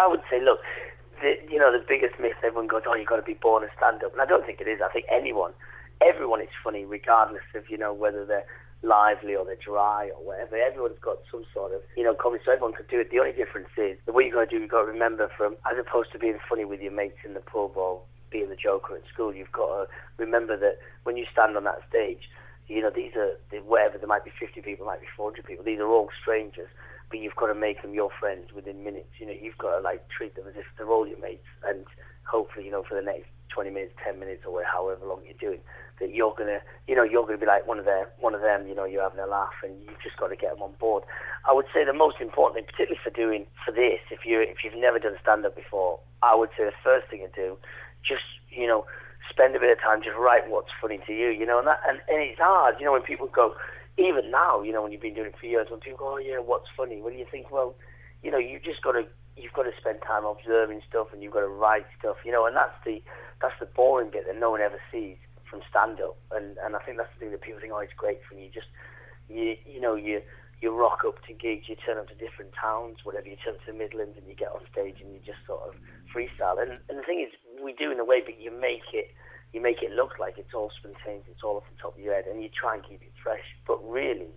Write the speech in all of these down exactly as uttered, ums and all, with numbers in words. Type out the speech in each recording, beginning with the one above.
I would say, look, the, you know, the biggest myth, everyone goes, oh, you've got to be born a stand-up. And I don't think it is. I think anyone, everyone is funny, regardless of, you know, whether they're lively or they're dry or whatever. Everyone's got some sort of, you know, comedy, so everyone can do it. The only difference is that what you've got to do, you've got to remember from, as opposed to being funny with your mates in the pub or being the joker at school, you've got to remember that when you stand on that stage, you know, these are, whatever, there might be fifty people, might be four hundred people, these are all strangers, but you've got to make them your friends within minutes. You know, you've got to, like, treat them as if they're all your mates, and hopefully, you know, for the next twenty minutes, ten minutes, or however long you're doing, that you're going to, you know, you're going to be like one of them, one of them, you know, you're having a laugh, and you've just got to get them on board. I would say the most important thing, particularly for doing, for this, if, you if you've never done stand-up before, I would say the first thing to do, just, you know, spend a bit of time, just write what's funny to you, you know, and that, and, and it's hard, you know, when people go, even now, you know, when you've been doing it for years, when people go, oh yeah, what's funny? Well, you think, well, you know, you just got to, you've got to spend time observing stuff, and you've got to write stuff, you know, and that's the, that's the boring bit that no one ever sees from stand-up, and, and I think that's the thing that people think, oh, it's great when you just, you, you know, you, you rock up to gigs, you turn up to different towns, whatever, you turn up to the Midlands, and you get on stage and you just sort of freestyle, and, and the thing is, we do in a way, but you make it, you make it look like it's all spontaneous, it's all off the top of your head, and you try and keep it fresh. But really,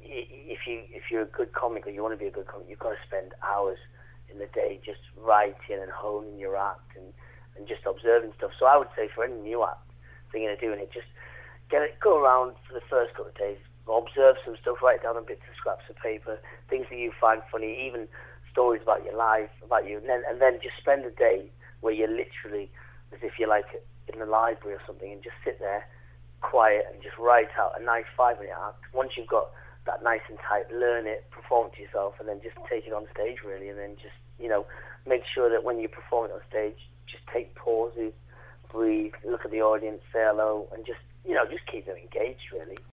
if you if you're a good comic, or you want to be a good comic, you've got to spend hours in the day just writing and honing your act, and, and just observing stuff. So I would say for any new act thinking of doing it, just get it, go around for the first couple of days, observe some stuff, write down on bits of scraps of paper, things that you find funny, even stories about your life, about you, and then and then just spend a day where you're literally as if you're like in the library or something, and just sit there quiet and just write out a nice five-minute act. Once you've got that nice and tight, learn it, perform it to yourself, and then just take it on stage, really, and then just, you know, make sure that when you perform it on stage, just take pauses, breathe, look at the audience, say hello, and just, you know, just keep them engaged, really.